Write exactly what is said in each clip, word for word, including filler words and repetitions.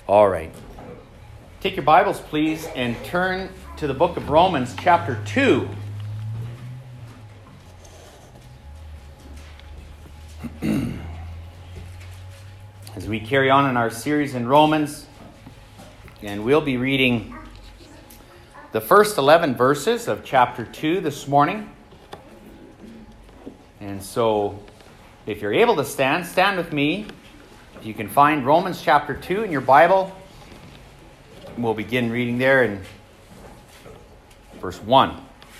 All right. Take your Bibles, please, and turn to the book of Romans, chapter two. As we carry on in our series in Romans, and we'll be reading the first eleven verses of chapter two this morning. And so, if you're able to stand, stand with me. If you can find Romans chapter two in your Bible, we'll begin reading there in verse one.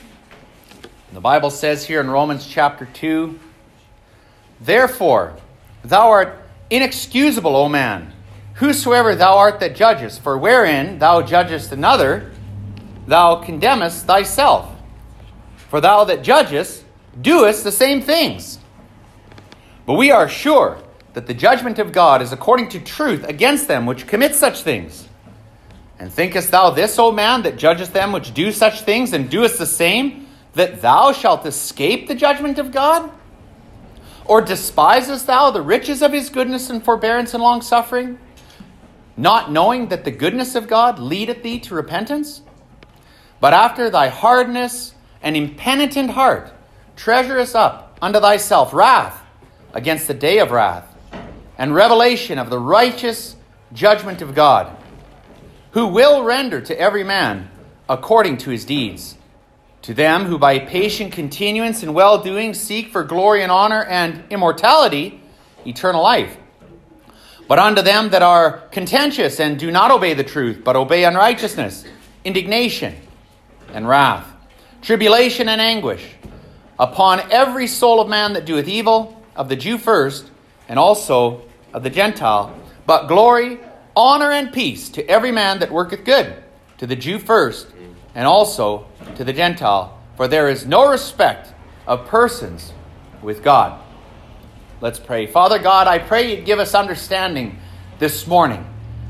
The Bible says here in Romans chapter two, "Therefore, thou art inexcusable, O man, whosoever thou art that judgest, for wherein thou judgest another, thou condemnest thyself. For thou that judgest doest the same things. But we are sure that the judgment of God is according to truth against them which commit such things. And thinkest thou this, O man, that judgest them which do such things, and doest the same, that thou shalt escape the judgment of God? Or despisest thou the riches of his goodness and forbearance and longsuffering, not knowing that the goodness of God leadeth thee to repentance? But after thy hardness and impenitent heart treasurest up unto thyself wrath against the day of wrath, and revelation of the righteous judgment of God, who will render to every man according to his deeds. To them who by patient continuance in well-doing seek for glory and honor and immortality, eternal life. But unto them that are contentious and do not obey the truth, but obey unrighteousness, indignation and wrath, tribulation and anguish, upon every soul of man that doeth evil, of the Jew first, and also of the Gentile. But glory, honor, and peace to every man that worketh good, to the Jew first, and also to the Gentile. For there is no respect of persons with God." Let's pray. Father God, I pray you'd give us understanding this morning.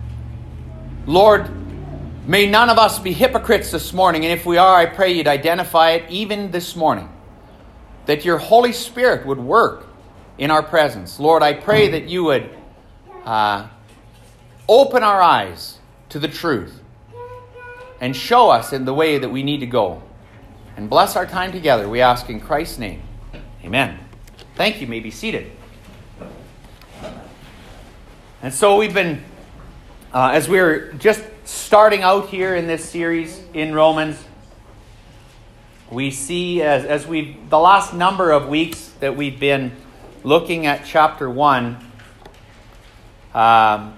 Lord, may none of us be hypocrites this morning, and if we are, I pray you'd identify it even this morning, that your Holy Spirit would work in our presence. Lord, I pray that you would uh, open our eyes to the truth and show us in the way that we need to go. And bless our time together, we ask in Christ's name. Amen. Thank you. You may be seated. And so we've been, uh, as we're just starting out here in this series in Romans, we see as, as we the last number of weeks that we've been looking at chapter one, um,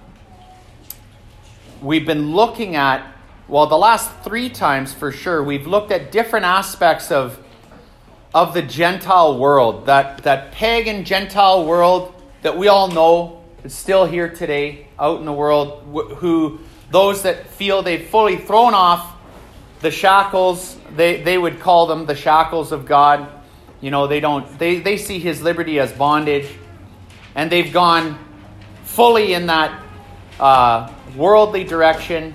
we've been looking at, well, the last three times for sure, we've looked at different aspects of, of the Gentile world, that, that pagan Gentile world that we all know is still here today out in the world, who those that feel they've fully thrown off the shackles, they, they would call them the shackles of God. You know, they don't, they, they see his liberty as bondage, and they've gone fully in that uh, worldly direction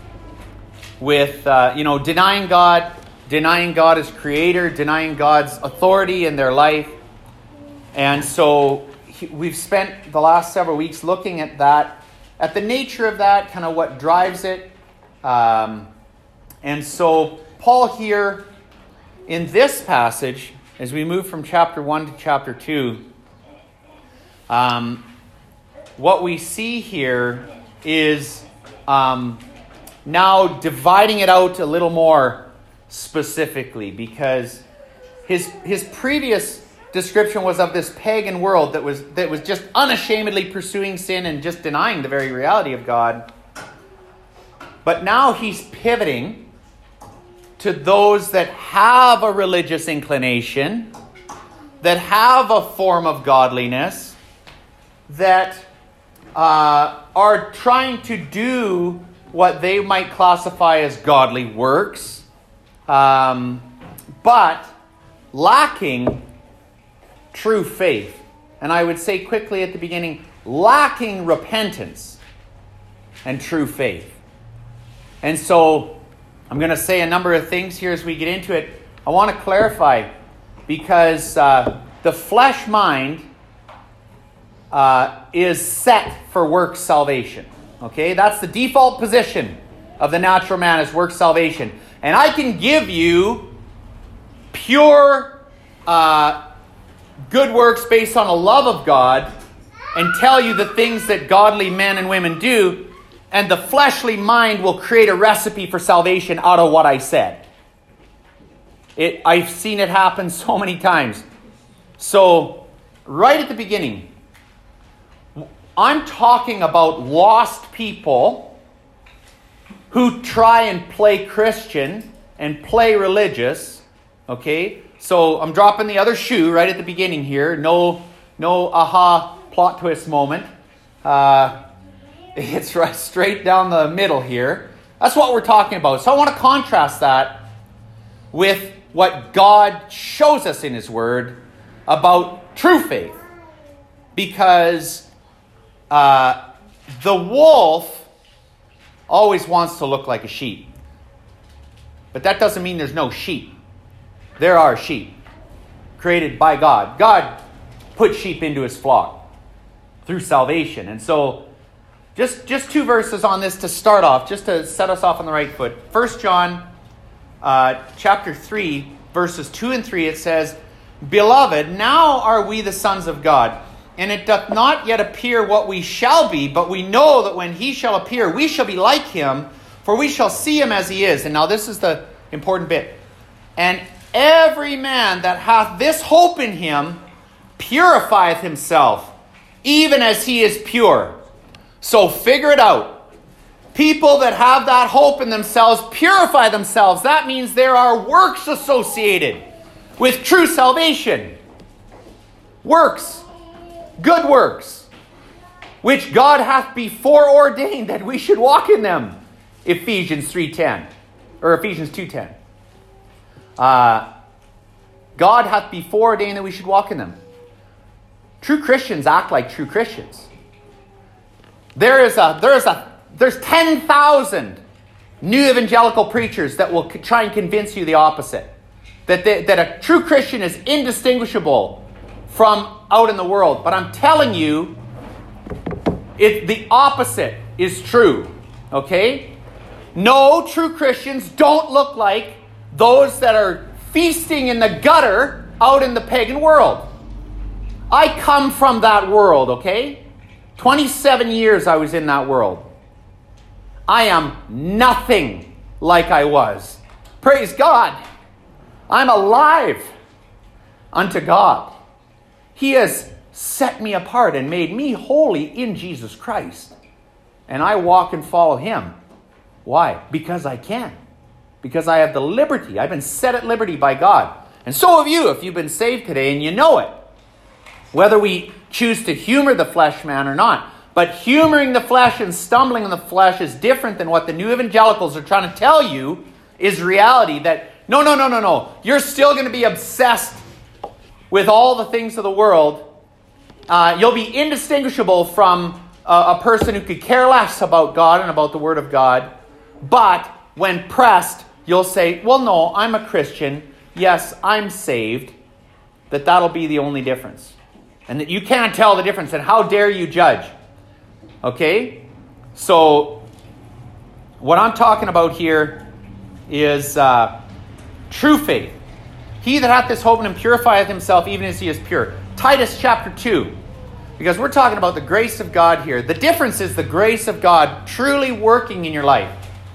with, uh, you know, denying God, denying God as creator, denying God's authority in their life. And so he, we've spent the last several weeks looking at that, at the nature of that, kind of what drives it. Um, and so Paul here in this passage, as we move from chapter one to chapter two, um, what we see here is um, now dividing it out a little more specifically, because his his previous description was of this pagan world that was that was just unashamedly pursuing sin and just denying the very reality of God. But now he's pivoting to those that have a religious inclination, that have a form of godliness, that uh, are trying to do what they might classify as godly works, um, but lacking true faith. And I would say quickly at the beginning, lacking repentance and true faith. And so I'm going to say a number of things here as we get into it. I want to clarify, because uh, the flesh mind uh, is set for works salvation. Okay, that's the default position of the natural man, is work salvation. And I can give you pure uh, good works based on a love of God and tell you the things that godly men and women do, and the fleshly mind will create a recipe for salvation out of what I said. It, I've seen it happen so many times. So, right at the beginning, I'm talking about lost people who try and play Christian and play religious. Okay? So, I'm dropping the other shoe right at the beginning here. No, no aha plot twist moment. Uh, it's right straight down the middle here. That's what we're talking about. So I want to contrast that with what God shows us in His Word about true faith. Because uh, the wolf always wants to look like a sheep. But that doesn't mean there's no sheep. There are sheep created by God. God put sheep into His flock through salvation. And so, just, just two verses on this to start off, just to set us off on the right foot. First John uh, chapter three, verses two and three, it says, "Beloved, now are we the sons of God, and it doth not yet appear what we shall be, but we know that when He shall appear, we shall be like Him, for we shall see Him as He is." And now this is the important bit. "And every man that hath this hope in Him purifieth himself, even as He is pure." So figure it out. People that have that hope in themselves purify themselves. That means there are works associated with true salvation. Works. Good works. Which God hath before ordained that we should walk in them. Ephesians three ten. Or Ephesians two ten. Uh, God hath before ordained that we should walk in them. True Christians act like true Christians. There is a, there is a, there's ten thousand new evangelical preachers that will try and convince you the opposite. That, they, that a true Christian is indistinguishable from out in the world. But I'm telling you, it, the opposite is true. Okay? No, true Christians don't look like those that are feasting in the gutter out in the pagan world. I come from that world, okay? twenty-seven years I was in that world. I am nothing like I was. Praise God. I'm alive unto God. He has set me apart and made me holy in Jesus Christ. And I walk and follow Him. Why? Because I can. Because I have the liberty. I've been set at liberty by God. And so have you if you've been saved today and you know it. Whether we choose to humor the flesh man or not. But humoring the flesh and stumbling in the flesh is different than what the new evangelicals are trying to tell you is reality. That no, no, no, no, no. You're still going to be obsessed with all the things of the world. Uh, you'll be indistinguishable from a, a person who could care less about God and about the Word of God. But when pressed, you'll say, well, no, I'm a Christian. Yes, I'm saved. That that'll be the only difference. And that you can't tell the difference, and how dare you judge? Okay? So, what I'm talking about here is uh, true faith. He that hath this hope in Him purifieth himself even as He is pure. Titus chapter two. Because we're talking about the grace of God here. The difference is the grace of God truly working in your life.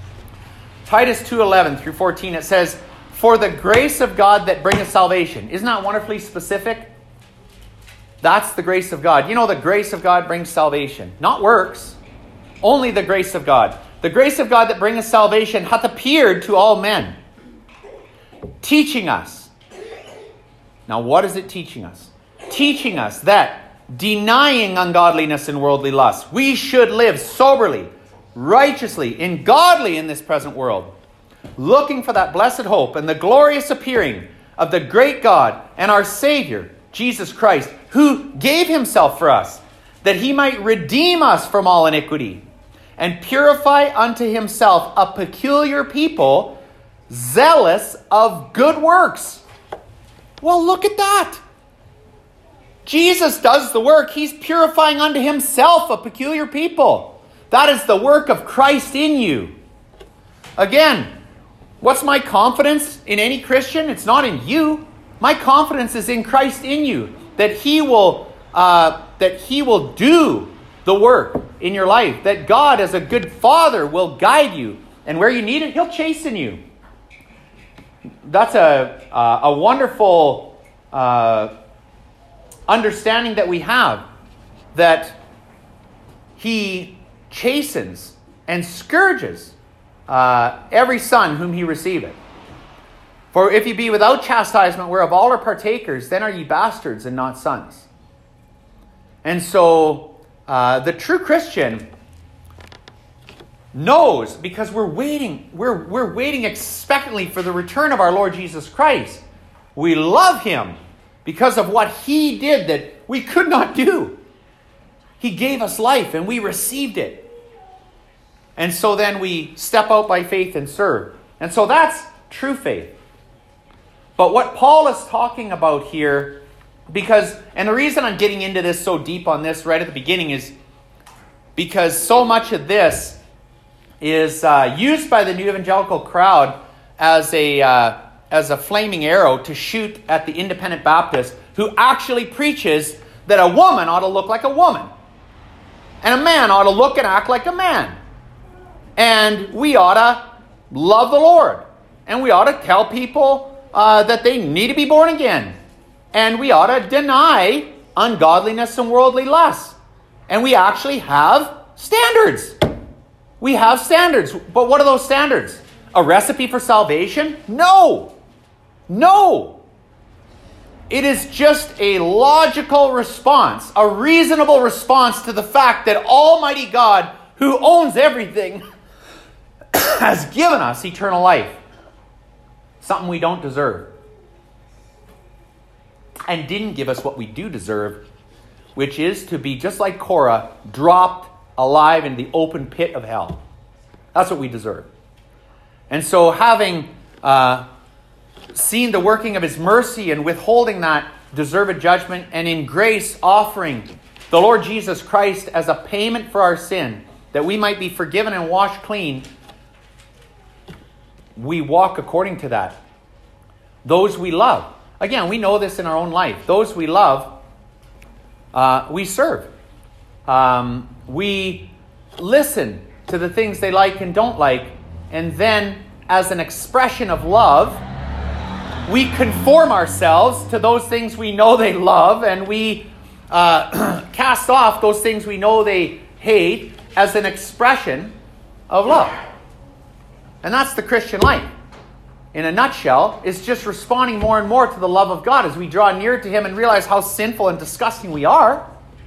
Titus two eleven through fourteen, it says, "For the grace of God that bringeth salvation." Isn't that wonderfully specific? That's the grace of God. You know, the grace of God brings salvation. Not works. Only the grace of God. The grace of God that bringeth salvation hath appeared to all men, teaching us. Now, what is it teaching us? Teaching us that, denying ungodliness and worldly lust, we should live soberly, righteously, and godly in this present world, looking for that blessed hope and the glorious appearing of the great God and our Savior, Jesus Christ, who gave Himself for us, that He might redeem us from all iniquity, and purify unto Himself a peculiar people, zealous of good works. Well, look at that. Jesus does the work. He's purifying unto Himself a peculiar people, That is the work of Christ in you. Again, what's my confidence in any Christian? It's not in you. My confidence is in Christ in you, that He will, uh, that He will do the work in your life, that God as a good Father will guide you, and where you need it, He'll chasten you. That's a, uh, a wonderful uh, understanding that we have, that He chastens and scourges uh, every son whom He receiveth. For if ye be without chastisement, whereof all are partakers, then are ye bastards and not sons. And so uh, the true Christian knows, because we're waiting, we're, we're waiting expectantly for the return of our Lord Jesus Christ. We love Him because of what He did that we could not do. He gave us life and we received it. And so then we step out by faith and serve. And so that's true faith. But what Paul is talking about here, because, and the reason I'm getting into this so deep on this right at the beginning is because so much of this is uh, used by the New Evangelical crowd as a uh, as a flaming arrow to shoot at the Independent Baptist, who actually preaches that a woman ought to look like a woman, and a man ought to look and act like a man, and we ought to love the Lord, and we ought to tell people uh, that they need to be born again, and we ought to deny ungodliness and worldly lusts, and we actually have standards. We have standards. But what are those standards? A recipe for salvation? No. No. It is just a logical response, a reasonable response to the fact that Almighty God, who owns everything, has given us eternal life. Something we don't deserve. And didn't give us what we do deserve, which is to be just like Korah, dropped alive in the open pit of hell. That's what we deserve. And so having uh, seen the working of His mercy and withholding that deserved judgment, and in grace offering the Lord Jesus Christ as a payment for our sin, that we might be forgiven and washed clean, we walk according to that. Those we love. Again, we know this in our own life. Those we love, uh, we serve. Um, we listen to the things they like and don't like, and then as an expression of love, we conform ourselves to those things we know they love, and we uh, cast off those things we know they hate as an expression of love. And that's the Christian life. In a nutshell, is just responding more and more to the love of God as we draw near to Him and realize how sinful and disgusting we are.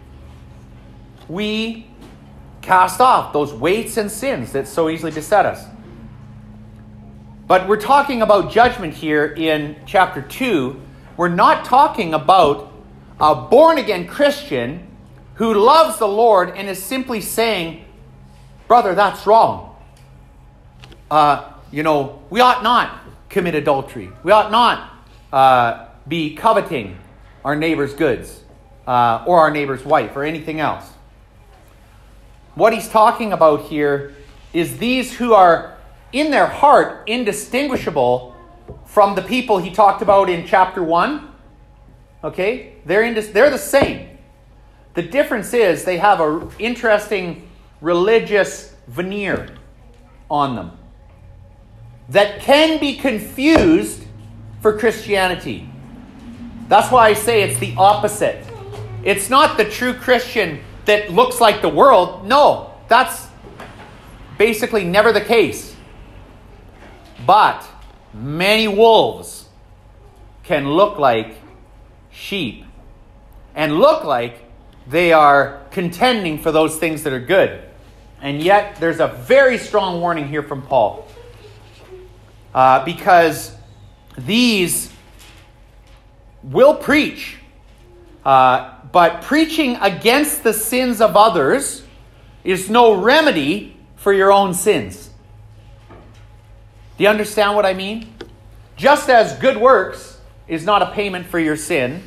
We cast off those weights and sins that so easily beset us. But we're talking about judgment here in chapter two. We're not talking about a born-again Christian who loves the Lord and is simply saying, brother, that's wrong. Uh, you know, we ought not commit adultery. We ought not uh, be coveting our neighbor's goods uh, or our neighbor's wife or anything else. What he's talking about here is these who are in their heart indistinguishable from the people he talked about in chapter one. Okay? They're, indis- they're the same. The difference is they have an interesting religious veneer on them that can be confused for Christianity. That's why I say it's the opposite. It's not the true Christian that looks like the world. No, that's basically never the case. But many wolves can look like sheep and look like they are contending for those things that are good. And yet there's a very strong warning here from Paul. Uh, because these will preach, uh, but preaching against the sins of others is no remedy for your own sins. Do you understand what I mean? Just as good works is not a payment for your sin,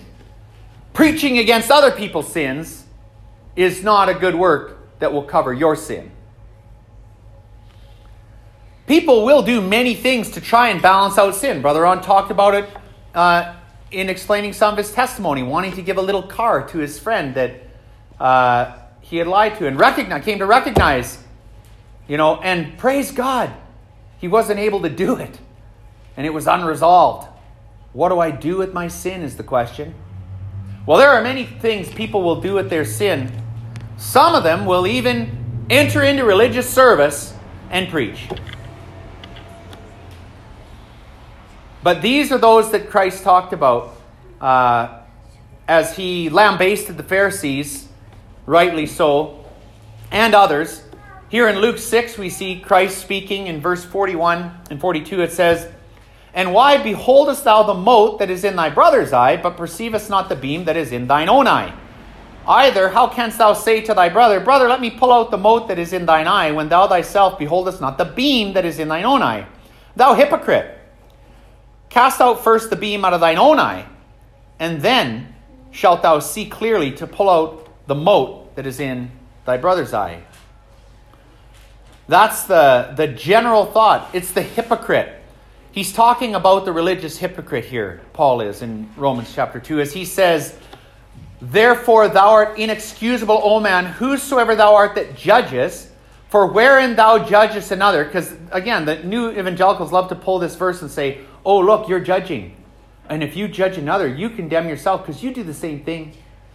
preaching against other people's sins is not a good work that will cover your sin. People will do many things to try and balance out sin. Brother Ron talked about it uh, in explaining some of his testimony, wanting to give a little car to his friend that uh, he had lied to and recognize, came to recognize, you know, and praise God, he wasn't able to do it. And it was unresolved. What do I do with my sin is the question. Well, there are many things people will do with their sin. Some of them will even enter into religious service and preach. But these are those that Christ talked about uh, as he lambasted the Pharisees, rightly so, and others. Here in Luke six, we see Christ speaking in verse forty-one and forty-two. It says, "And why beholdest thou the mote that is in thy brother's eye, but perceivest not the beam that is in thine own eye? Either how canst thou say to thy brother, Brother, let me pull out the mote that is in thine eye, when thou thyself beholdest not the beam that is in thine own eye? Thou hypocrite! Cast out first the beam out of thine own eye, and then shalt thou see clearly to pull out the mote that is in thy brother's eye." That's the, the general thought. It's the hypocrite. He's talking about the religious hypocrite here, Paul is, in Romans chapter two, as he says, "Therefore thou art inexcusable, O man, whosoever thou art that judgest, for wherein thou judgest another," because again, the new evangelicals love to pull this verse and say, "Oh, look, you're judging. And if you judge another, you condemn yourself because you do the same thing."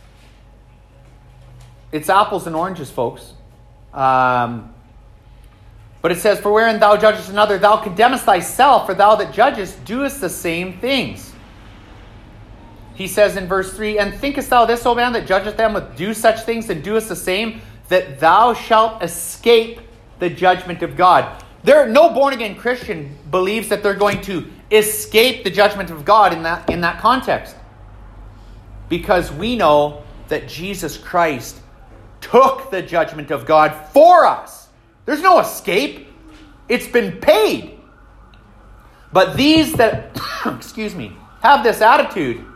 It's apples and oranges, folks. Um, but it says, "For wherein thou judgest another, thou condemnest thyself, for thou that judgest doest the same things." He says in verse three, "And thinkest thou this, O man, that judgest them with do such things and doest the same, that thou shalt escape the judgment of God?" There, no born-again Christian believes that they're going to escape the judgment of God in that, in that context. Because we know that Jesus Christ took the judgment of God for us. There's no escape. It's been paid. But these that, excuse me, have this attitude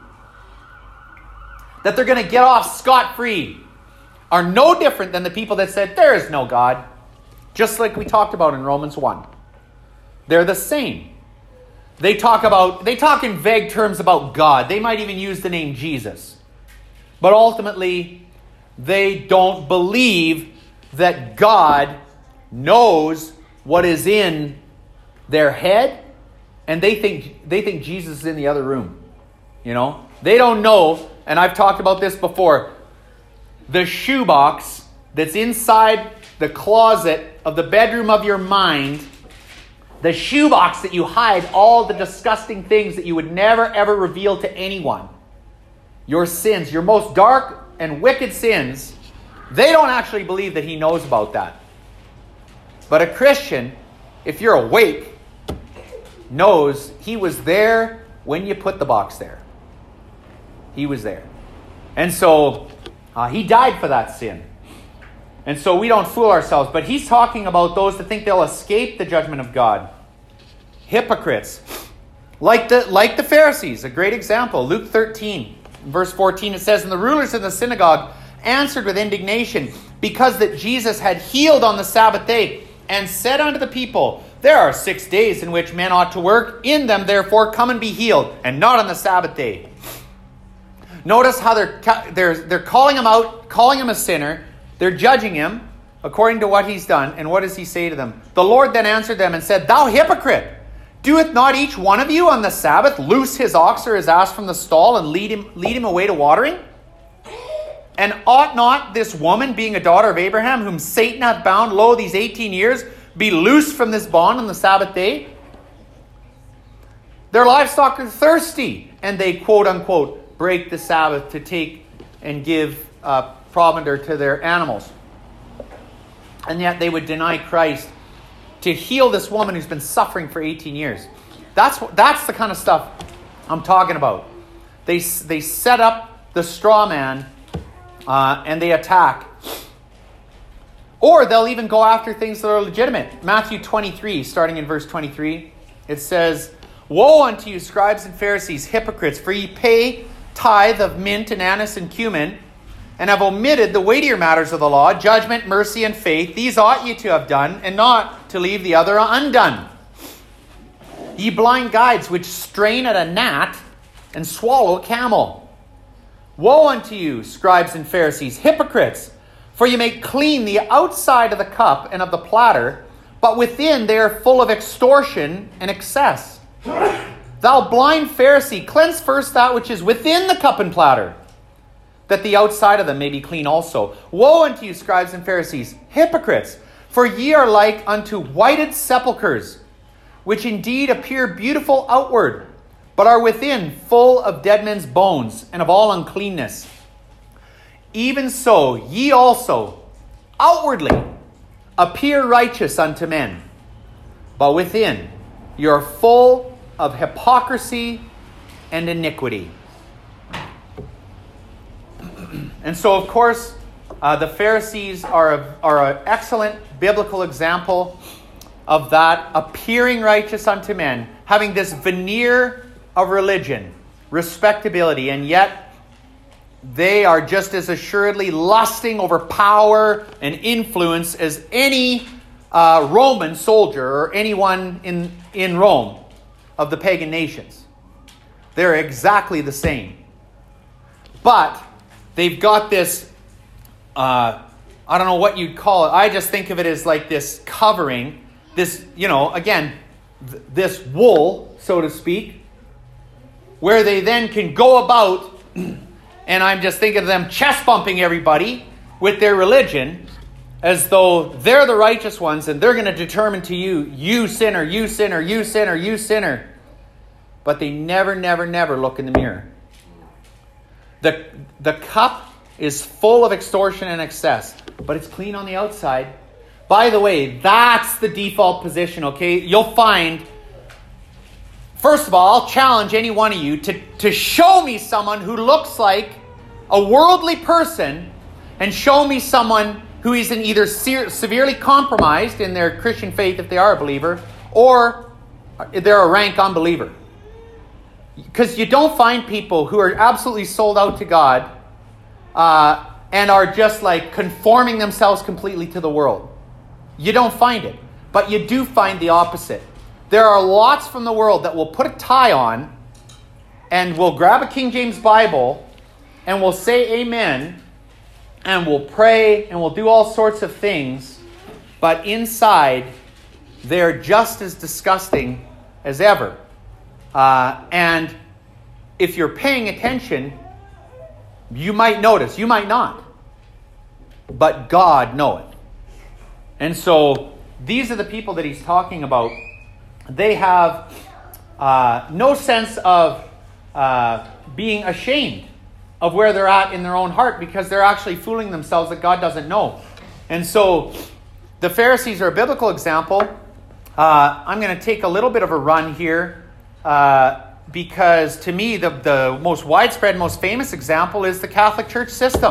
that they're going to get off scot-free are no different than the people that said, there is no God. Just like we talked about in Romans one. They're the same. They talk about, they talk in vague terms about God. They might even use the name Jesus. But ultimately, they don't believe that God knows what is in their head, and they think they think Jesus is in the other room. You know? They don't know, and I've talked about this before, the shoebox that's inside the closet of the bedroom of your mind, the shoebox that you hide all the disgusting things that you would never ever reveal to anyone. Your sins, your most dark and wicked sins, they don't actually believe that he knows about that. But a Christian, if you're awake, knows he was there when you put the box there. He was there. And so uh, he died for that sin. And so we don't fool ourselves. But he's talking about those that think they'll escape the judgment of God. Hypocrites. Like the, like the Pharisees, a great example. Luke thirteen, verse fourteen, it says, "And the rulers of the synagogue answered with indignation, because that Jesus had healed on the Sabbath day, and said unto the people, There are six days in which men ought to work. In them, therefore, come and be healed, and not on the Sabbath day." Notice how they're, they're, they're calling him out, calling him a sinner. They're judging him according to what he's done. And what does he say to them? "The Lord then answered them and said, Thou hypocrite! Doeth not each one of you on the Sabbath loose his ox or his ass from the stall and lead him, lead him away to watering? And ought not this woman, being a daughter of Abraham, whom Satan hath bound, lo, these eighteen years, be loosed from this bond on the Sabbath day? Their livestock are thirsty, and they, quote unquote, break the Sabbath to take and give uh, provender to their animals. And yet they would deny Christ to heal this woman who's been suffering for eighteen years. That's, that's the kind of stuff I'm talking about. They, they set up the straw man uh, and they attack. Or they'll even go after things that are legitimate. Matthew twenty-three, starting in verse twenty-three, it says, "Woe unto you, scribes and Pharisees, hypocrites, for ye pay tithe of mint and anise and cumin, and have omitted the weightier matters of the law, judgment, mercy, and faith. These ought ye to have done, and not to leave the other undone. Ye blind guides, which strain at a gnat and swallow a camel. Woe unto you, scribes and Pharisees, hypocrites! For you make clean the outside of the cup and of the platter, but within they are full of extortion and excess. Thou blind Pharisee, cleanse first that which is within the cup and platter, that the outside of them may be clean also. Woe unto you, scribes and Pharisees, hypocrites! For ye are like unto whited sepulchres, which indeed appear beautiful outward, but are within full of dead men's bones and of all uncleanness. Even so, ye also outwardly appear righteous unto men, but within you are full of hypocrisy and iniquity. And so, of course, uh, the Pharisees are, a, are an excellent biblical example of that, appearing righteous unto men, having this veneer of religion, respectability, and yet they are just as assuredly lusting over power and influence as any uh, Roman soldier or anyone in, in Rome of the pagan nations. They're exactly the same. But they've got this, uh, I don't know what you'd call it. I just think of it as like this covering, this, you know, again, th- this wool, so to speak, where they then can go about, and I'm just thinking of them chest bumping everybody with their religion as though they're the righteous ones and they're going to determine to you, you sinner, you sinner, you sinner, you sinner. But they never, never, never look in the mirror. The, the cup is full of extortion and excess, but it's clean on the outside. By the way, that's the default position, okay? You'll find, first of all, I'll challenge any one of you to, to show me someone who looks like a worldly person and show me someone who is in either se- severely compromised in their Christian faith if they are a believer, or they're a rank unbeliever. Because you don't find people who are absolutely sold out to God uh, and are just like conforming themselves completely to the world. You don't find it. But you do find the opposite. There are lots from the world that will put a tie on and will grab a King James Bible and will say amen and will pray and will do all sorts of things. But inside, they're just as disgusting as ever. Uh, and if you're paying attention, you might notice, you might not. But God knoweth. And so these are the people that he's talking about. They have uh, no sense of uh, being ashamed of where they're at in their own heart because they're actually fooling themselves that God doesn't know. And so the Pharisees are a biblical example. Uh, I'm going to take a little bit of a run here uh, because to me the, the most widespread, most famous example is the Catholic Church system.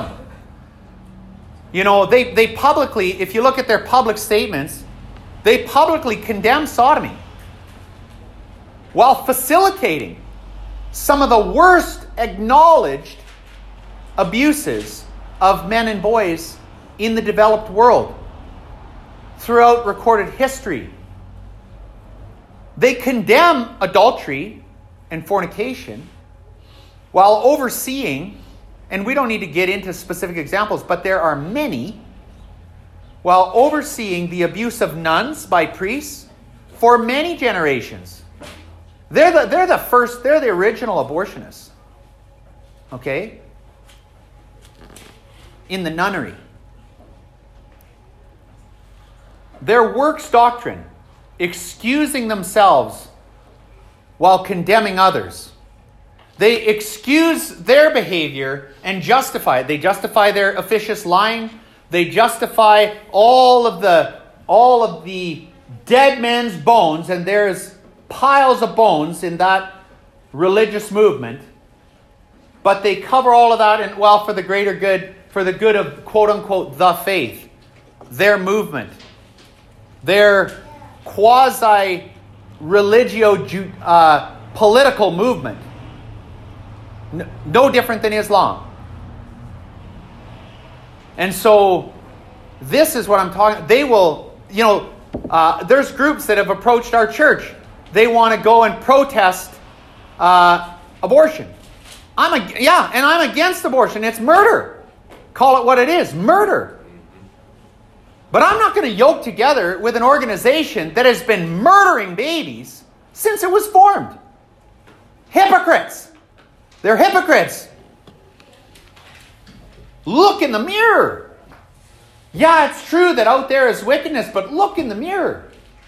You know, they, they publicly, if you look at their public statements, they publicly condemn sodomy while facilitating some of the worst acknowledged abuses of men and boys in the developed world throughout recorded history. They condemn adultery and fornication while overseeing, and we don't need to get into specific examples, but there are many, while overseeing the abuse of nuns by priests for many generations. They're the, they're the first, they're the original abortionists. Okay? In the nunnery. Their works doctrine, excusing themselves while condemning others. They excuse their behavior and justify it. They justify their officious lying. They justify all of the all of the dead men's bones, and there's piles of bones in that religious movement. But they cover all of that and, well, for the greater good, for the good of quote-unquote the faith, their movement, their quasi-religio uh, political movement. No, no different than Islam. And so this is what I'm talking. They will, you know, uh, there's groups that have approached our church. They want to go and protest uh, abortion. I'm a, yeah, and I'm against abortion. It's murder. Call it what it is, murder. But I'm not going to yoke together with an organization that has been murdering babies since it was formed. Hypocrites. They're hypocrites. Look in the mirror. Yeah, it's true that out there is wickedness, but look in the mirror.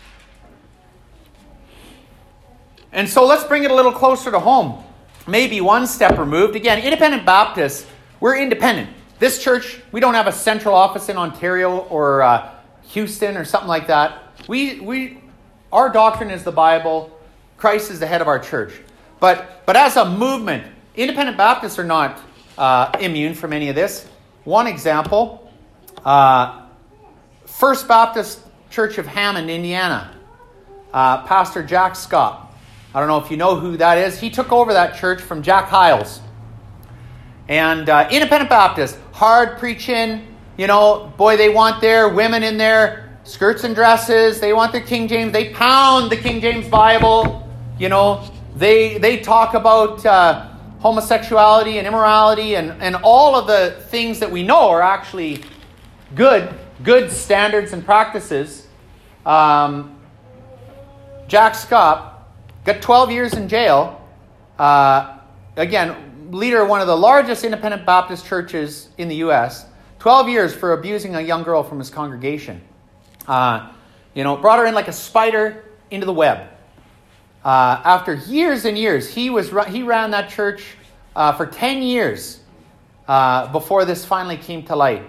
And so let's bring it a little closer to home. Maybe one step removed. Again, Independent Baptists, we're independent. This church, we don't have a central office in Ontario or uh, Houston or something like that. We, we, our doctrine is the Bible. Christ is the head of our church. But, but as a movement, Independent Baptists are not uh, immune from any of this. One example, uh, First Baptist Church of Hammond, Indiana. Uh, Pastor Jack Scott. I don't know if you know who that is. He took over that church from Jack Hyles. And uh, Independent Baptist, hard preaching, you know, boy, they want their women in their skirts and dresses. They want their King James. They pound the King James Bible. You know, they they talk about uh, homosexuality and immorality and, and all of the things that we know are actually good, good standards and practices. Um, Jack Scott got twelve years in jail. Uh, again, leader of one of the largest Independent Baptist churches in the U S twelve years for abusing a young girl from his congregation. Uh, you know, brought her in like a spider into the web. Uh, after years and years, he was he ran that church uh, for ten years uh, before this finally came to light.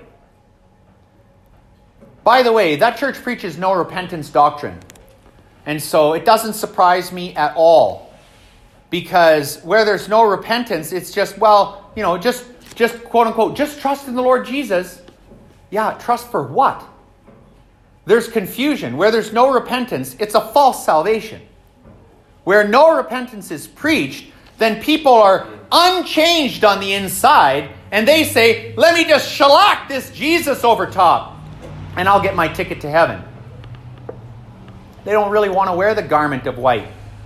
By the way, that church preaches no repentance doctrine. And so it doesn't surprise me at all. Because where there's no repentance, it's just, well, you know, just, just quote unquote, just trust in the Lord Jesus. Yeah, trust for what? There's confusion. Where there's no repentance, it's a false salvation. Where no repentance is preached, then people are unchanged on the inside, and they say, let me just shellac this Jesus over top, and I'll get my ticket to heaven. They don't really want to wear the garment of white.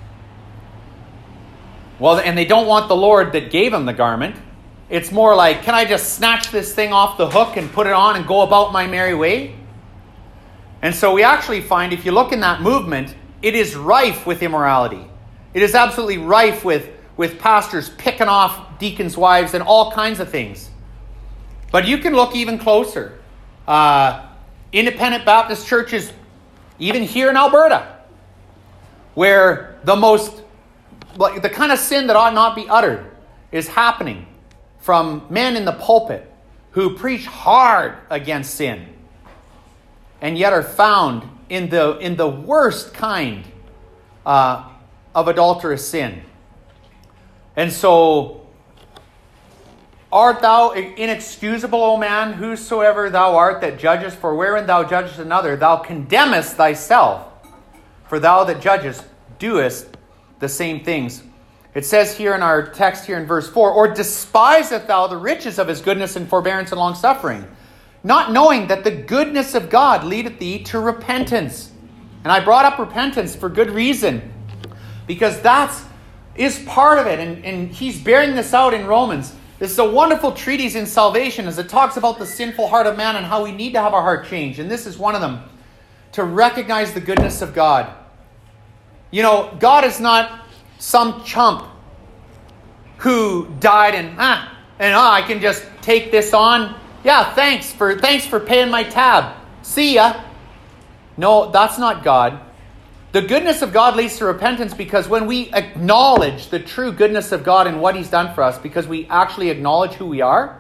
Well, and they don't want the Lord that gave them the garment. It's more like, can I just snatch this thing off the hook and put it on and go about my merry way? And so we actually find, if you look in that movement, it is rife with immorality. It is absolutely rife with, with pastors picking off deacons' wives and all kinds of things. But you can look even closer. Uh, Independent Baptist churches, even here in Alberta, where the most, like the kind of sin that ought not be uttered is happening from men in the pulpit who preach hard against sin and yet are found in the in the worst kind uh, of adulterous sin. And so, art thou inexcusable, O man, whosoever thou art that judgest? For wherein thou judgest another, thou condemnest thyself. For thou that judgest doest the same things. It says here in our text here in verse four, or despiseth thou the riches of his goodness and forbearance and longsuffering, not knowing that the goodness of God leadeth thee to repentance. And I brought up repentance for good reason, because that is part of it. And, and he's bearing this out in Romans. This is a wonderful treatise in salvation as it talks about the sinful heart of man and how we need to have our heart changed. And this is one of them, to recognize the goodness of God. You know, God is not some chump who died and, ah, and ah, I can just take this on. Yeah, thanks for thanks for paying my tab. See ya. No, that's not God. The goodness of God leads to repentance because when we acknowledge the true goodness of God and what he's done for us, because we actually acknowledge who we are,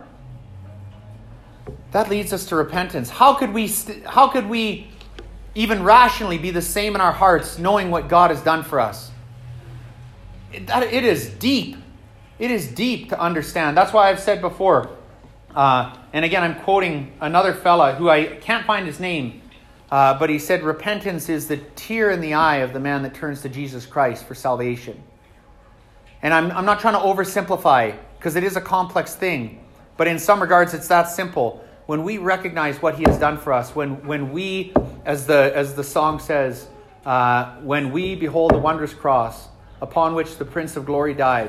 that leads us to repentance. How could we st- how could we even rationally be the same in our hearts, knowing what God has done for us? It, that, it is deep. It is deep to understand. That's why I've said before, uh, and again, I'm quoting another fella who I can't find his name, uh, but he said, repentance is the tear in the eye of the man that turns to Jesus Christ for salvation. And I'm, I'm not trying to oversimplify, because it is a complex thing, but in some regards, it's that simple. when we recognize what he has done for us, when when we, as the as the song says, uh, when we behold the wondrous cross upon which the Prince of Glory died,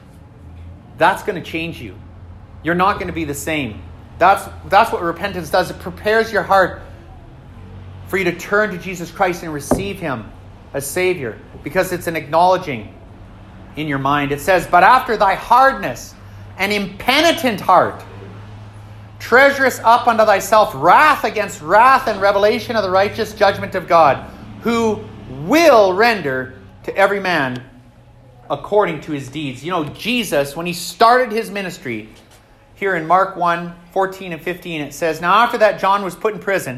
that's going to change you. You're not going to be the same. That's that's what repentance does. It prepares your heart for you to turn to Jesus Christ and receive him as Savior, because it's an acknowledging in your mind. It says, but after thy hardness and impenitent heart, treasurest up unto thyself wrath against wrath and revelation of the righteous judgment of God, who will render to every man according to his deeds. You know, Jesus, when he started his ministry, here in Mark one, fourteen and fifteen, it says, now after that John was put in prison,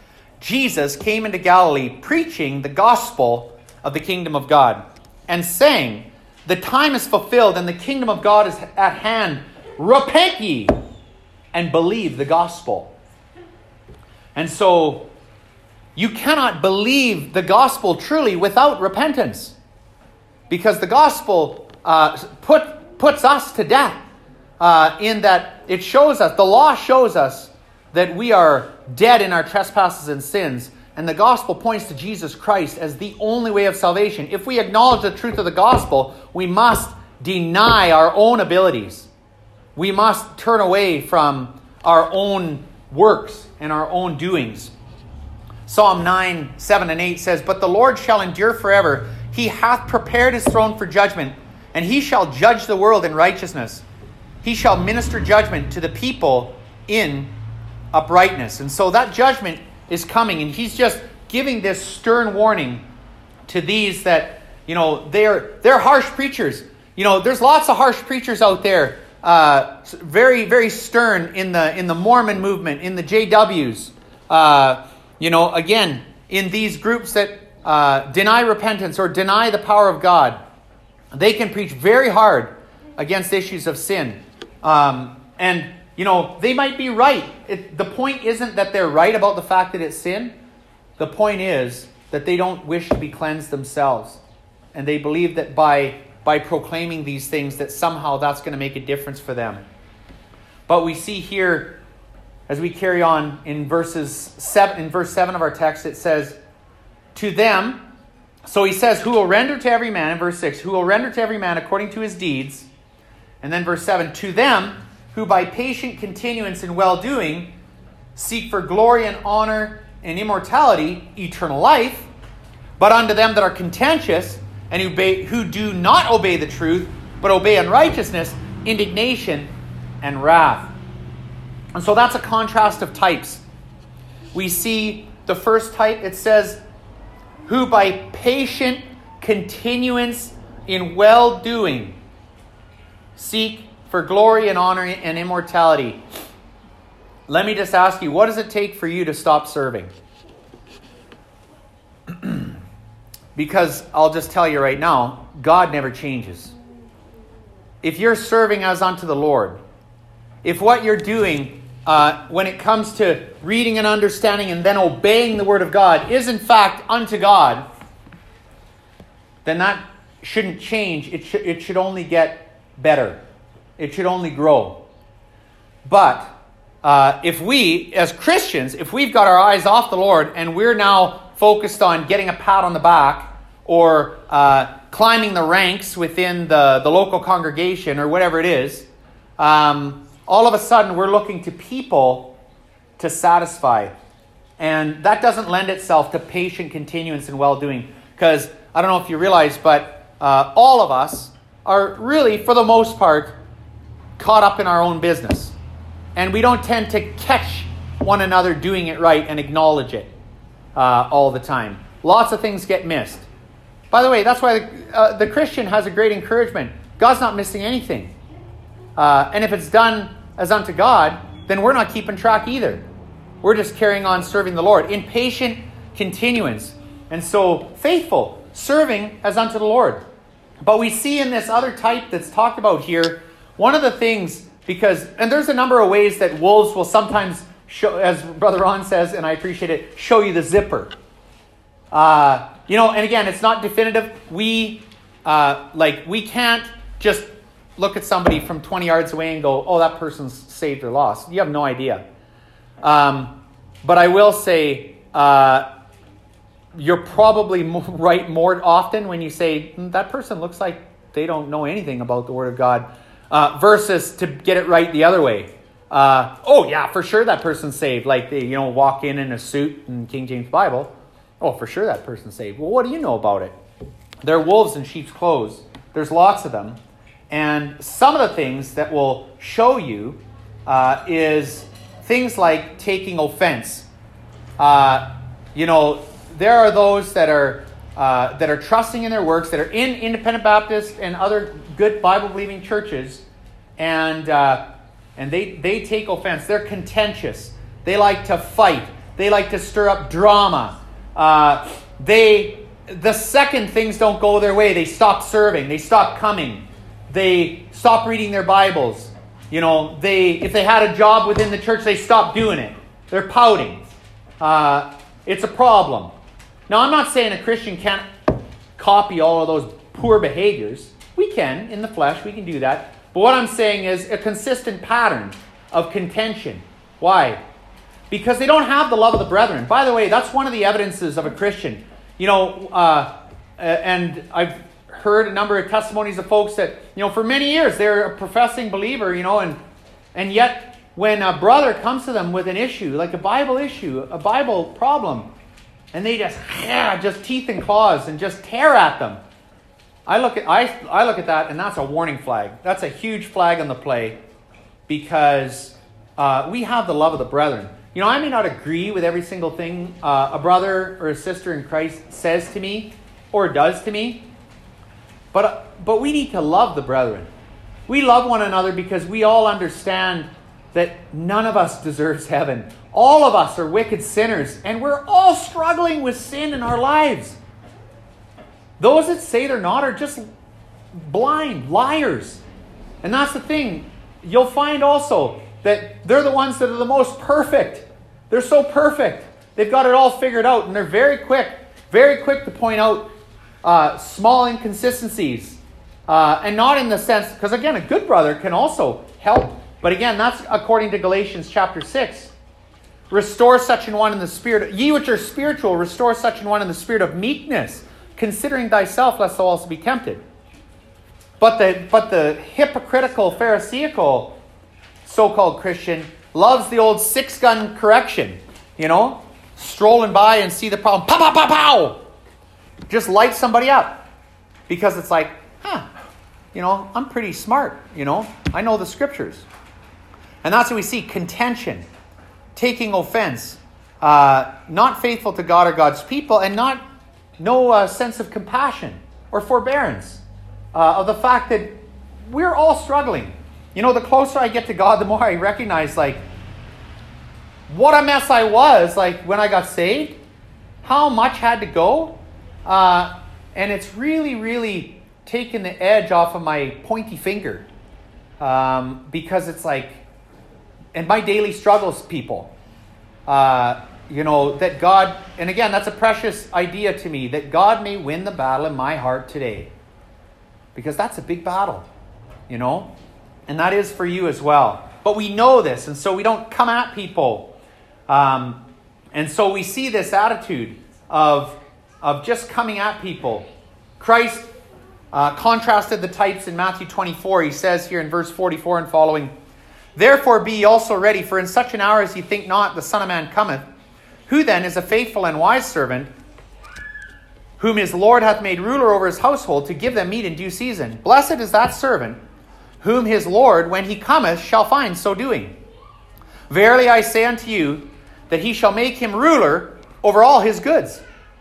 Jesus came into Galilee preaching the gospel of the kingdom of God and saying, the time is fulfilled and the kingdom of God is at hand. Repent ye and believe the gospel. And so you cannot believe the gospel truly without repentance, because the gospel uh, put, puts us to death uh, in that it shows us, the law shows us that we are dead in our trespasses and sins, and the gospel points to Jesus Christ as the only way of salvation. If we acknowledge the truth of the gospel, we must deny our own abilities. We must turn away from our own works and our own doings. Psalm nine, seven and eight says, but the Lord shall endure forever. He hath prepared his throne for judgment, and he shall judge the world in righteousness. He shall minister judgment to the people in uprightness. And so that judgment is coming, and he's just giving this stern warning to these that, you know, they're they're harsh preachers. You know, there's lots of harsh preachers out there, uh, very, very stern in the in the Mormon movement, in the J Ws. Uh, you know, again, in these groups that uh, deny repentance or deny the power of God, they can preach very hard against issues of sin. Um, and, you know, they might be right. It, the point isn't that they're right about the fact that it's sin. The point is that they don't wish to be cleansed themselves. And they believe that by, by proclaiming these things, that somehow that's going to make a difference for them. But we see here, as we carry on in verses seven, in verse seven of our text, it says, to them, so he says, who will render to every man, in verse six, who will render to every man according to his deeds. And then verse seven, to them who by patient continuance in well-doing seek for glory and honor and immortality, eternal life, but unto them that are contentious and who, obey, who do not obey the truth, but obey unrighteousness, indignation and wrath. And so that's a contrast of types. We see the first type, it says, who by patient continuance in well-doing seek for glory and honor and immortality. Let me just ask you, what does it take for you to stop serving? Because I'll just tell you right now, God never changes. If you're serving as unto the Lord, if what you're doing uh, when it comes to reading and understanding and then obeying the Word of God is in fact unto God, then that shouldn't change. It, sh- it should only get better. It should only grow. But uh, if we, as Christians, if we've got our eyes off the Lord and we're now focused on getting a pat on the back or uh, climbing the ranks within the, the local congregation or whatever it is, um, all of a sudden we're looking to people to satisfy. And that doesn't lend itself to patient continuance and well-doing. Because I don't know if you realize, but uh, all of us are really, for the most part, caught up in our own business. And we don't tend to catch one another doing it right and acknowledge it uh, all the time. Lots of things get missed. By the way, that's why the, uh, the Christian has a great encouragement. God's not missing anything. Uh, and if it's done as unto God, then we're not keeping track either. We're just carrying on serving the Lord in patient continuance. And so faithful, serving as unto the Lord. But we see in this other type that's talked about here, one of the things, because, and there's a number of ways that wolves will sometimes show, as Brother Ron says, and I appreciate it, show you the zipper. Uh, you know, and again, it's not definitive. We, uh, like, we can't just look at somebody from twenty yards away and go, oh, that person's saved or lost. You have no idea. Um, but I will say, uh, you're probably right more often when you say, mm, that person looks like they don't know anything about the Word of God, uh, versus to get it right the other way. Uh, oh, yeah, for sure that person's saved. Like they, you know, walk in in a suit in King James Bible. Oh, for sure that person's saved. Well, what do you know about it? They're wolves in sheep's clothes. There's lots of them. And some of the things that will show you uh, is things like taking offense. Uh, you know, there are those that are uh, that are trusting in their works, that are in Independent Baptist and other good Bible-believing churches, and uh, and they, they take offense. They're contentious. They like to fight. They like to stir up drama. Uh, they the second things don't go their way, they stop serving. They stop coming. They stop reading their Bibles. You know, they if they had a job within the church, they stop doing it. They're pouting. Uh, it's a problem. Now, I'm not saying a Christian can't copy all of those poor behaviors. We can, in the flesh, we can do that. But what I'm saying is a consistent pattern of contention. Why? Because they don't have the love of the brethren. By the way, that's one of the evidences of a Christian. You know, uh, and I've heard a number of testimonies of folks that, you know, for many years they're a professing believer, you know, and and yet when a brother comes to them with an issue, like a Bible issue, a Bible problem, and they just, yeah, just teeth and claws and just tear at them. I look at I I look at that, and that's a warning flag. That's a huge flag on the play, because uh, we have the love of the brethren. You know, I may not agree with every single thing uh, a brother or a sister in Christ says to me or does to me, but but we need to love the brethren. We love one another because we all understand that none of us deserves heaven. All of us are wicked sinners, and we're all struggling with sin in our lives. Those that say they're not are just blind, liars. And that's the thing. You'll find also that they're the ones that are the most perfect. They're so perfect. They've got it all figured out, and they're very quick, very quick to point out uh, small inconsistencies. Uh, and not in the sense, because again, a good brother can also help. But again, that's according to Galatians chapter six. Restore such an one in the spirit, ye which are spiritual, restore such an one in the spirit of meekness, considering thyself, lest thou also be tempted. But the but the hypocritical, pharisaical so-called Christian loves the old six-gun correction, you know, strolling by and see the problem, pow, pow, pow, pow, just light somebody up, because it's like, huh, you know, I'm pretty smart, you know, I know the scriptures. And that's what we see, contention, taking offense, uh, not faithful to God or God's people, and not no uh, sense of compassion or forbearance uh, of the fact that we're all struggling. You know, the closer I get to God, the more I recognize, like, what a mess I was, like, when I got saved, how much had to go, uh, and it's really, really taken the edge off of my pointy finger, um, because it's like, and my daily struggles, people, uh, you know, that God, and again, that's a precious idea to me, that God may win the battle in my heart today, because that's a big battle, you know, and that is for you as well. But we know this, and so we don't come at people, um, and so we see this attitude of of just coming at people. Christ uh, contrasted the types in Matthew twenty-four. He says here in verse forty-four and following, therefore be ye also ready, for in such an hour as ye think not, the Son of Man cometh. Who then is a faithful and wise servant, whom his Lord hath made ruler over his household, to give them meat in due season? Blessed is that servant, whom his Lord, when he cometh, shall find so doing. Verily I say unto you, that he shall make him ruler over all his goods.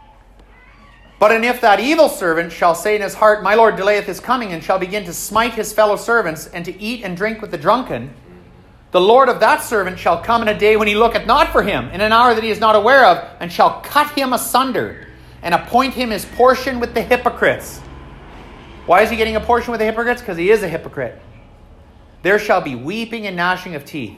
But and if that evil servant shall say in his heart, my Lord delayeth his coming, and shall begin to smite his fellow servants, and to eat and drink with the drunken, the Lord of that servant shall come in a day when he looketh not for him, in an hour that he is not aware of, and shall cut him asunder, and appoint him his portion with the hypocrites. Why is he getting a portion with the hypocrites? Because he is a hypocrite. There shall be weeping and gnashing of teeth.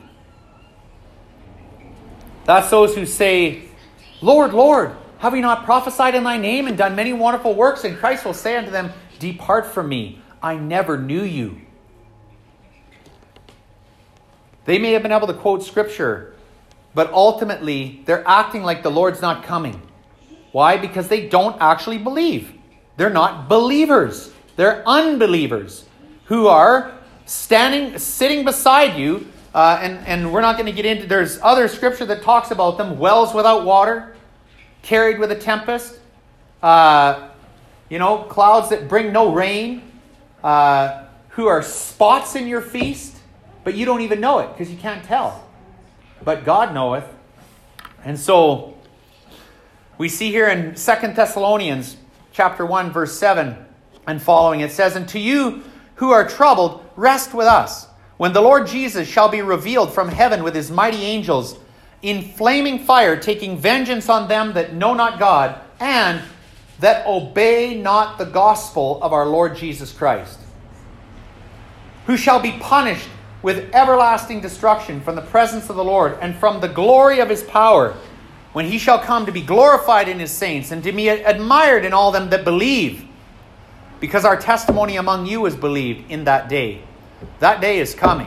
That's those who say, Lord, Lord, have we not prophesied in thy name and done many wonderful works? And Christ will say unto them, depart from me, I never knew you. They may have been able to quote scripture but ultimately they're acting like the Lord's not coming. Why? Because they don't actually believe. They're not believers. They're unbelievers who are standing, sitting beside you. Uh, and, and we're not going to get into, there's other scripture that talks about them. Wells without water, carried with a tempest. Uh, you know, clouds that bring no rain. Uh, who are spots in your feast. But you don't even know it because you can't tell. But God knoweth. And so we see here in Second Thessalonians chapter one, verse seven and following, it says, "And to you who are troubled, rest with us, when the Lord Jesus shall be revealed from heaven with his mighty angels, in flaming fire, taking vengeance on them that know not God, and that obey not the gospel of our Lord Jesus Christ, who shall be punished with everlasting destruction from the presence of the Lord and from the glory of his power, when he shall come to be glorified in his saints and to be admired in all them that believe, because our testimony among you is believed in that day." That day is coming.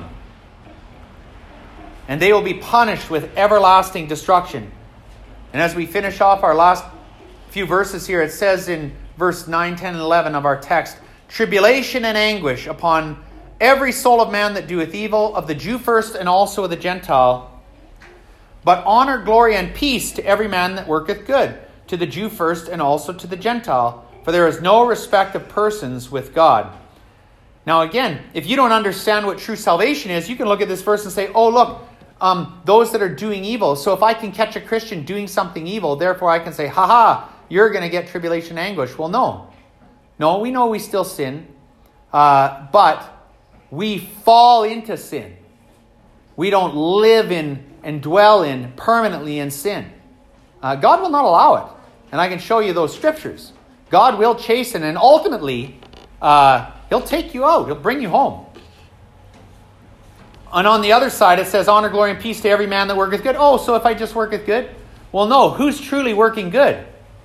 And they will be punished with everlasting destruction. And as we finish off our last few verses here, it says in verse nine, ten, and eleven of our text, "Tribulation and anguish upon every soul of man that doeth evil, of the Jew first and also of the Gentile. But honor, glory, and peace to every man that worketh good, to the Jew first and also to the Gentile. For there is no respect of persons with God." Now again, if you don't understand what true salvation is, you can look at this verse and say, oh look, um, those that are doing evil. So if I can catch a Christian doing something evil, therefore I can say, ha ha, you're going to get tribulation and anguish. Well, no. No, we know we still sin. Uh, but we fall into sin. We don't live in and dwell in permanently in sin. Uh, God will not allow it. And I can show you those scriptures. God will chasten, and ultimately, uh, he'll take you out. He'll bring you home. And on the other side, it says, honor, glory, and peace to every man that worketh good. Oh, so if I just worketh good? Well, no. Who's truly working good?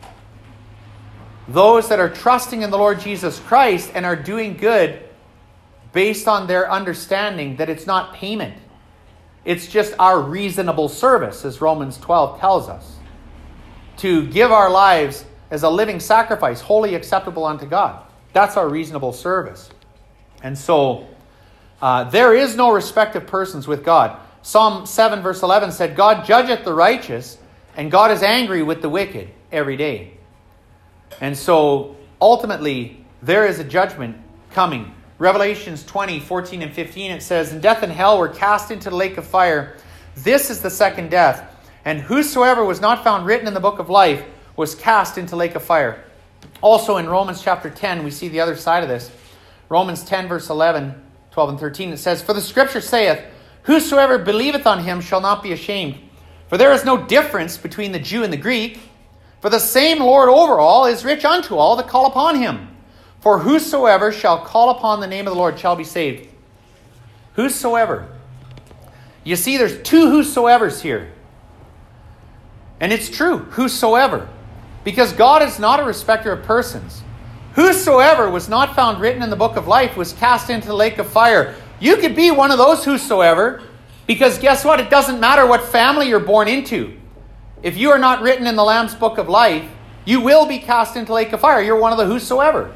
Those that are trusting in the Lord Jesus Christ and are doing good based on their understanding that it's not payment. It's just our reasonable service, as Romans twelve tells us. To give our lives as a living sacrifice, wholly acceptable unto God. That's our reasonable service. And so, uh, there is no respect of persons with God. Psalm seven verse eleven said, God judgeth the righteous, and God is angry with the wicked every day. And so, ultimately, there is a judgment coming. Revelations twenty, fourteen and fifteen, it says, "And death and hell were cast into the lake of fire. This is the second death. And whosoever was not found written in the book of life was cast into the lake of fire." Also in Romans chapter ten, we see the other side of this. Romans ten verse eleven, twelve and thirteen, it says, "For the scripture saith, whosoever believeth on him shall not be ashamed. For there is no difference between the Jew and the Greek. For the same Lord over all is rich unto all that call upon him. For whosoever shall call upon the name of the Lord shall be saved." Whosoever. You see, there's two whosoevers here. And it's true, whosoever. Because God is not a respecter of persons. Whosoever was not found written in the book of life was cast into the lake of fire. You could be one of those whosoever, because guess what? It doesn't matter what family you're born into. If you are not written in the Lamb's book of life, you will be cast into the lake of fire. You're one of the whosoever.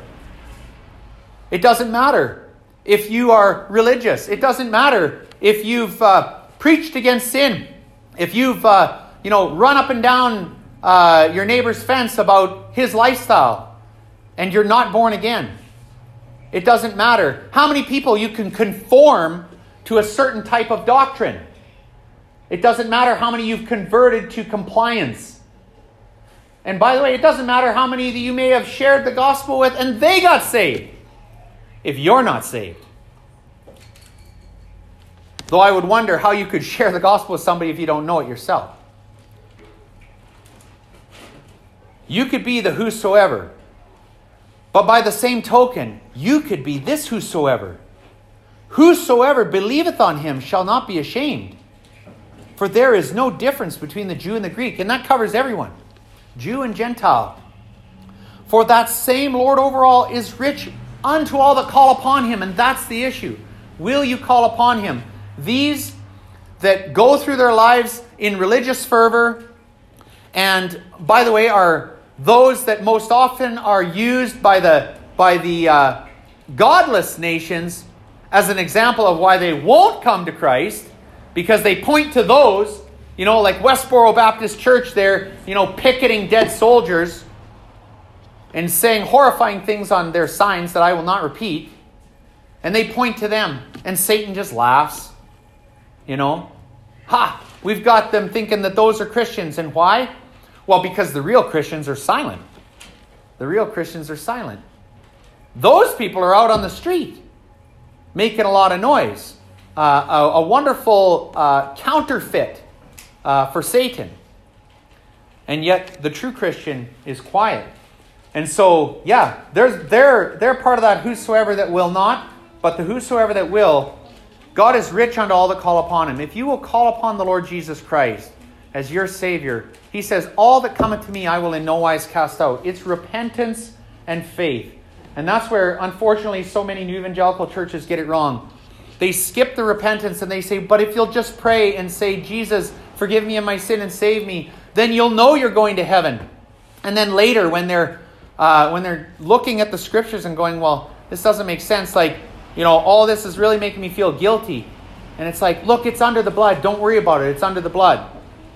It doesn't matter if you are religious. It doesn't matter if you've uh, preached against sin. If you've uh, you know, run up and down uh, your neighbor's fence about his lifestyle and you're not born again. It doesn't matter how many people you can conform to a certain type of doctrine. It doesn't matter how many you've converted to compliance. And by the way, it doesn't matter how many that you may have shared the gospel with and they got saved, if you're not saved. Though I would wonder how you could share the gospel with somebody if you don't know it yourself. You could be the whosoever. But by the same token, you could be this whosoever. Whosoever believeth on him shall not be ashamed. For there is no difference between the Jew and the Greek. And that covers everyone. Jew and Gentile. For that same Lord over all is rich unto all that call upon him. And that's the issue. Will you call upon him? These that go through their lives in religious fervor, and by the way, are those that most often are used by the by the uh, godless nations as an example of why they won't come to Christ, because they point to those, you know, like Westboro Baptist Church there, you know, picketing dead soldiers and saying horrifying things on their signs that I will not repeat. And they point to them, and Satan just laughs. You know, ha, we've got them thinking that those are Christians. And why? Well, because the real Christians are silent. The real Christians are silent. Those people are out on the street making a lot of noise. Uh, a, a wonderful uh, counterfeit uh, for Satan. And yet the true Christian is quiet. And so, yeah, there's, they're, they're part of that whosoever that will not, but the whosoever that will, God is rich unto all that call upon him. If you will call upon the Lord Jesus Christ as your Savior, he says, all that cometh to me I will in no wise cast out. It's repentance and faith. And that's where, unfortunately, so many new evangelical churches get it wrong. They skip the repentance and they say, but if you'll just pray and say, Jesus, forgive me of my sin and save me, then you'll know you're going to heaven. And then later, when they're uh, when they're looking at the scriptures and going, well, this doesn't make sense, like, you know, all this is really making me feel guilty. And it's like, look, it's under the blood. Don't worry about it. It's under the blood.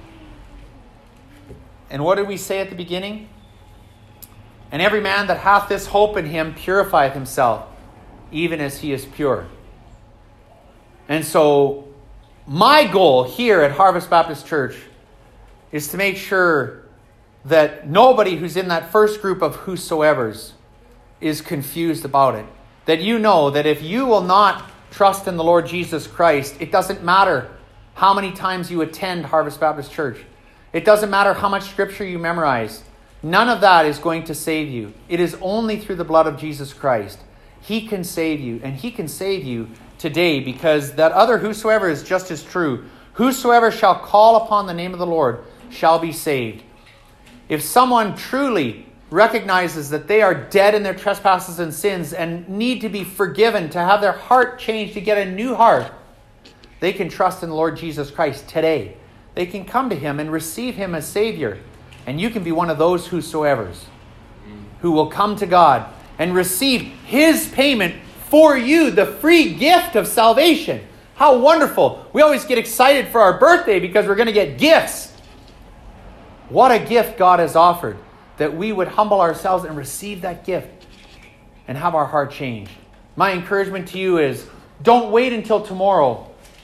And what did we say at the beginning? And every man that hath this hope in him purifieth himself, even as he is pure. And so my goal here at Harvest Baptist Church is to make sure that nobody who's in that first group of whosoevers is confused about it. That you know that if you will not trust in the Lord Jesus Christ, it doesn't matter how many times you attend Harvest Baptist Church. It doesn't matter how much scripture you memorize. None of that is going to save you. It is only through the blood of Jesus Christ. He can save you, and he can save you today, because that other whosoever is just as true. Whosoever shall call upon the name of the Lord shall be saved. If someone truly recognizes that they are dead in their trespasses and sins and need to be forgiven, to have their heart changed, to get a new heart, they can trust in the Lord Jesus Christ today. They can come to him and receive him as Savior. And you can be one of those whosoevers who will come to God and receive his payment for you, the free gift of salvation. How wonderful. We always get excited for our birthday because we're going to get gifts. What a gift God has offered, that we would humble ourselves and receive that gift and have our heart changed. My encouragement to you is, don't wait until tomorrow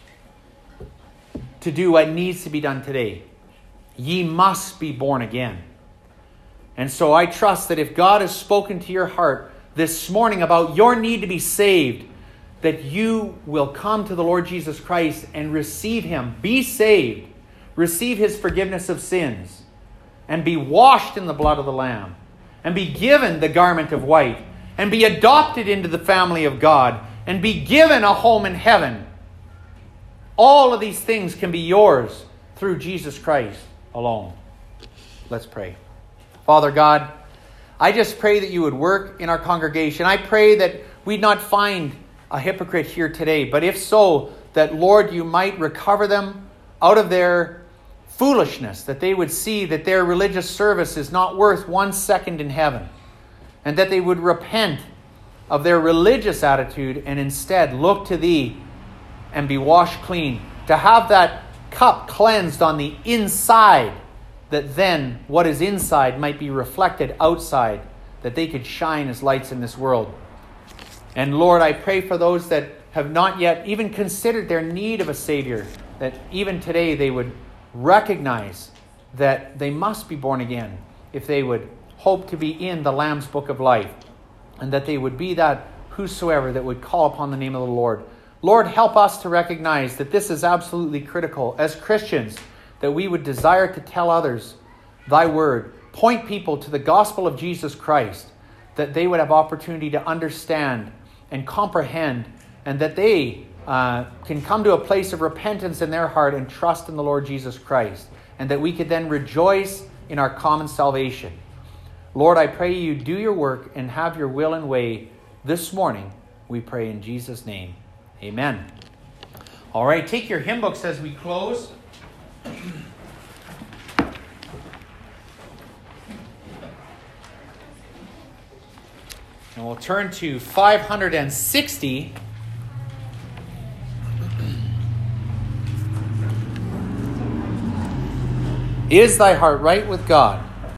to do what needs to be done today. Ye must be born again. And so I trust that if God has spoken to your heart this morning about your need to be saved, that you will come to the Lord Jesus Christ and receive him. Be saved. Receive his forgiveness of sins. And be washed in the blood of the Lamb. And be given the garment of white. And be adopted into the family of God. And be given a home in heaven. All of these things can be yours through Jesus Christ alone. Let's pray. Father God, I just pray that you would work in our congregation. I pray that we'd not find a hypocrite here today, but if so, that, Lord, you might recover them out of their foolishness, that they would see that their religious service is not worth one second in heaven, and that they would repent of their religious attitude and instead look to thee and be washed clean, to have that cup cleansed on the inside, that then what is inside might be reflected outside, that they could shine as lights in this world. And Lord, I pray for those that have not yet even considered their need of a Savior, that even today they would recognize that they must be born again if they would hope to be in the Lamb's book of life, and that they would be that whosoever that would call upon the name of the Lord. Lord, help us to recognize that this is absolutely critical as Christians, that we would desire to tell others thy word, point people to the gospel of Jesus Christ, that they would have opportunity to understand and comprehend, and that they uh, can come to a place of repentance in their heart and trust in the Lord Jesus Christ, and that we could then rejoice in our common salvation. Lord, I pray you do your work and have your will and way this morning. We pray in Jesus' name. Amen. All right, take your hymn books as we close. And we'll turn to five hundred sixty. Is thy heart right with God?